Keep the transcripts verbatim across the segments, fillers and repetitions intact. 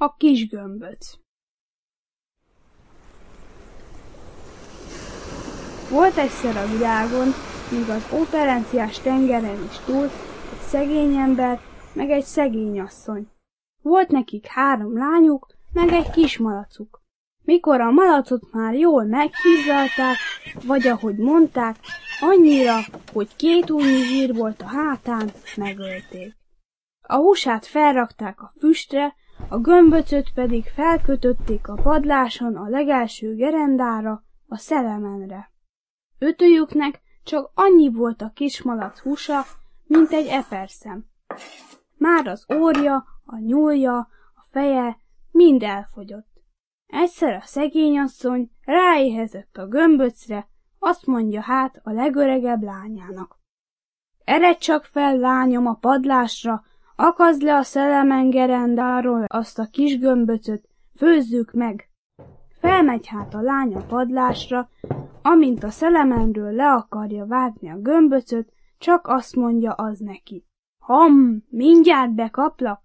A kis gömböc. Volt egyszer a világon, míg az óperenciás tengeren is túl, egy szegény ember, meg egy szegény asszony. Volt nekik három lányuk, meg egy kis malacuk. Mikor a malacot már jól meghízzalták, vagy ahogy mondták, annyira, hogy két ujjnyi zsír volt a hátán, megölték. A húsát felrakták a füstre, a gömböcöt pedig felkötötték a padláson a legelső gerendára, a szelemenre. Ötöjüknek csak annyi volt a kismalac húsa, mint egy eperszem. Már az orrja, a nyúlja, a feje mind elfogyott. Egyszer a szegény asszony ráéhezett a gömböcre, azt mondja hát a legöregebb lányának. Eredj csak fel, lányom, a padlásra, akazd le a szelemen gerendáról azt a kis gömböcöt, főzzük meg. Felmegy hát a lány a padlásra, amint a szelemenről le akarja vágni a gömböcöt, csak azt mondja az neki. Ham, mindjárt bekaplak.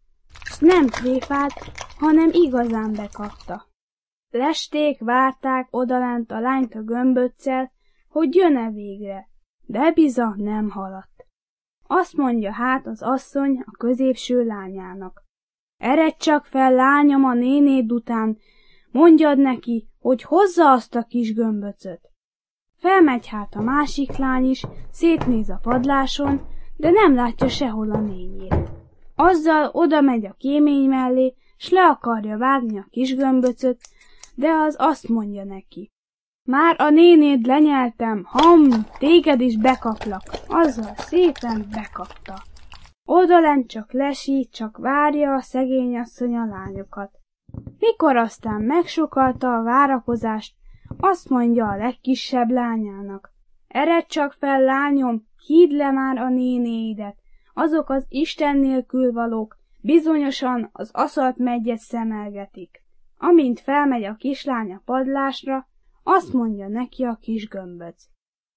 S nem tréfált, hanem igazán bekapta. Lesték, várták odalent a lányt a gömböccel, hogy jön-e végre, de bizony nem haladt. Azt mondja hát az asszony a középső lányának. Eredj csak fel, lányom, a nénéd után, mondjad neki, hogy hozza azt a kis gömböcöt. Felmegy hát a másik lány is, szétnéz a padláson, de nem látja sehol a nénjét. Azzal oda megy a kémény mellé, s le akarja vágni a kis gömböcöt, de az azt mondja neki. Már a nénéd lenyeltem, ham, téged is bekaplak. Azzal szépen bekapta. Odalent csak lesít, csak várja a szegény asszony a lányokat. Mikor aztán megsokalta a várakozást, azt mondja a legkisebb lányának. Eredj csak fel, lányom, hidd le már a nénéidet, azok az Isten nélkül valók, bizonyosan az aszalt meggyet szemelgetik. Amint felmegy a kislány a padlásra, azt mondja neki a kis gömböc.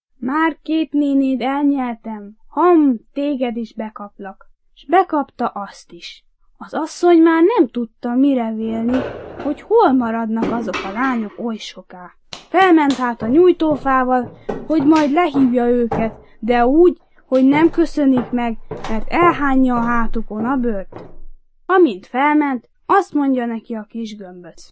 Már két nénéd elnyeltem, ham, téged is bekaplak, s bekapta azt is. Az asszony már nem tudta mire vélni, hogy hol maradnak azok a lányok oly soká. Felment hát a nyújtófával, hogy majd lehívja őket, de úgy, hogy nem köszönik meg, mert elhányja a hátukon a bőrt. Amint felment, azt mondja neki a kis gömböc.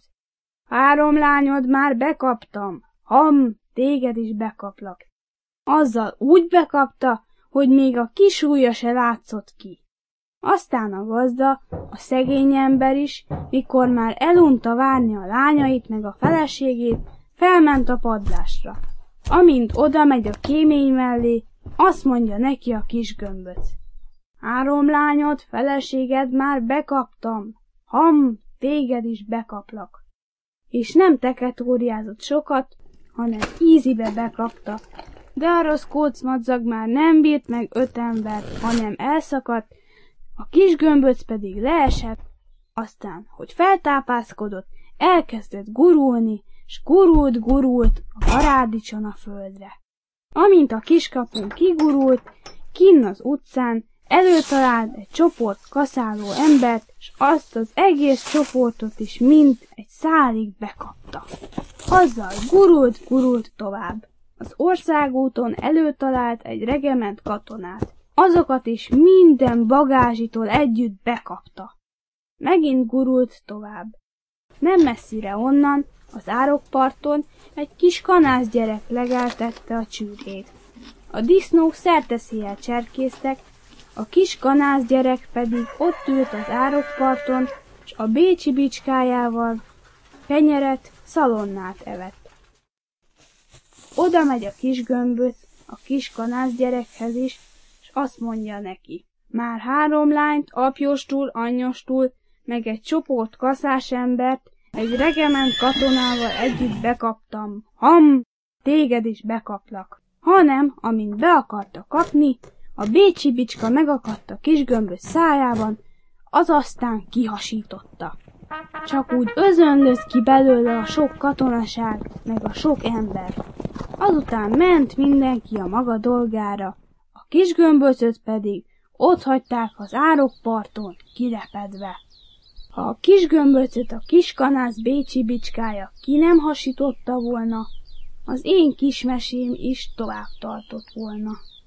Három lányod már bekaptam, ham, téged is bekaplak. Azzal úgy bekapta, hogy még a kis ujja se látszott ki. Aztán a gazda, a szegény ember is, mikor már elunta várni a lányait meg a feleségét, felment a padlásra. Amint oda megy a kémény mellé, azt mondja neki a kis gömböc. Három lányod, feleséged már bekaptam, ham, téged is bekaplak. És nem teketóriázott sokat, hanem ízibe bekapta, de a rossz kócmadzag már nem bírt meg öt embert, hanem elszakadt, a kis gömböc pedig leesett, aztán, hogy feltápászkodott, elkezdett gurulni, s gurult, gurult a parádicson a földre. Amint a kiskapun kigurult, kinn az utcán előtalált egy csoport kaszáló embert, s azt az egész csoportot is mind egy szálig bekapta. Azzal gurult, gurult tovább. Az országúton előtalált egy regement katonát. Azokat is minden bagázsitól együtt bekapta. Megint gurult tovább. Nem messzire onnan, az árokparton egy kis kanászgyerek legeltette a csürét. A disznók szerteszéjjel cserkésztek, a kis kanászgyerek pedig ott ült az árokparton, s a bécsi bicskájával kenyeret, szalonnát evett. Oda megy a kis gömböc a kis kanászgyerekhez is, s azt mondja neki. Már három lányt, apjostul, anyjostul, meg egy csoport kaszásembert, egy regement katonával együtt bekaptam. Ham, téged is bekaplak. Hanem, amint be akarta kapni, a bécsi bicska megakadt a kis gömböc szájában, az aztán kihasította. Csak úgy özönlöz ki belőle a sok katonaság, meg a sok ember. Azután ment mindenki a maga dolgára, a kis gömböcöt pedig ott hagyták az árokparton kirepedve. Ha a kis gömböcöt a kiskanász bécsi bicskája ki nem hasította volna, az én kis mesém is tovább tartott volna.